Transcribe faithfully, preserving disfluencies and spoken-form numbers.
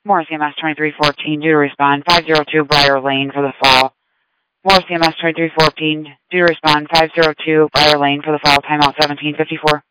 Morris E M S twenty-three fourteen, due to respond five zero two Briar Lane for the fall. Morris E M S twenty-three fourteen, due to respond five zero two Briar Lane for the fall, timeout seventeen fifty-four.